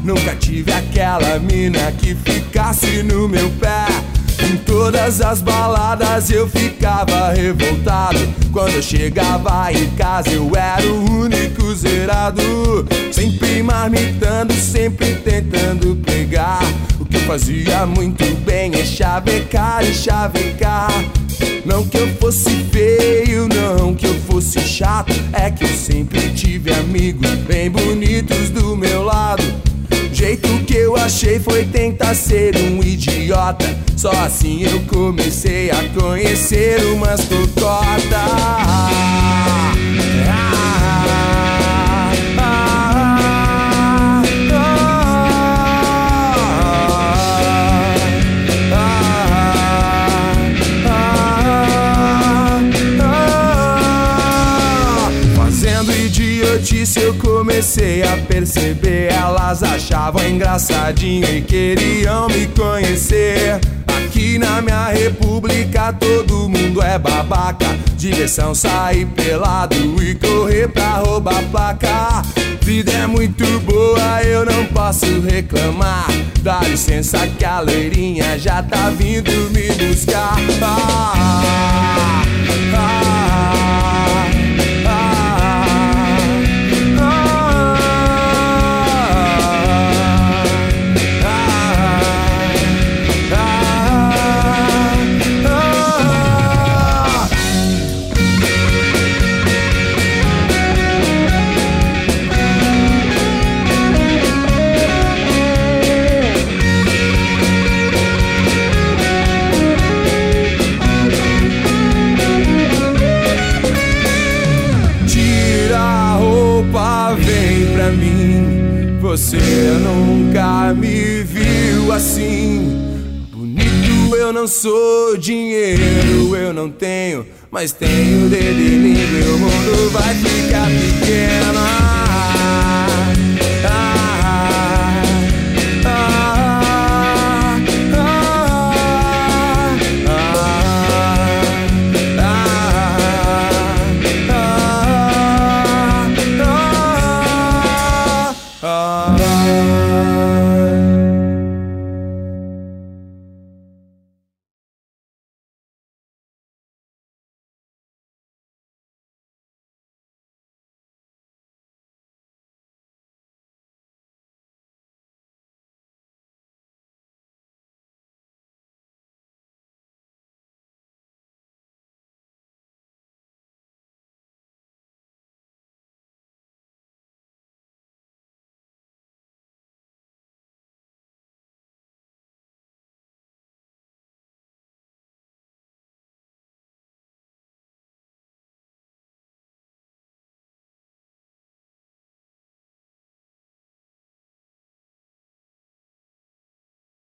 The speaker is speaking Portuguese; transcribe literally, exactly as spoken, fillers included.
Nunca tive aquela mina que ficasse no meu pé. Em todas as baladas eu ficava revoltado. Quando eu chegava em casa eu era o único zerado. Sempre marmitando, sempre tentando pegar. O que eu fazia muito bem é chavecar e chavecar. Não que eu fosse feio, não que eu fosse chato. É que eu sempre tive amigos bem bonitos do meu lado. O jeito que eu achei foi tentar ser um idiota. Só assim eu comecei a conhecer umas cocotas. Ah, ah, ah, ah, ah. Fazendo idiotice eu comecei a perceber. Elas achavam engraçadinho e queriam me conhecer. Aqui na minha república todo mundo é babaca. Diversão sair pelado e correr pra roubar placa. Vida é muito boa, eu não posso reclamar. Dá licença que a loirinha já tá vindo me buscar. Ah, ah, ah, você nunca me viu assim. Bonito eu não sou, dinheiro eu não tenho, mas tenho dedo e língua e o mundo vai ficar pequeno.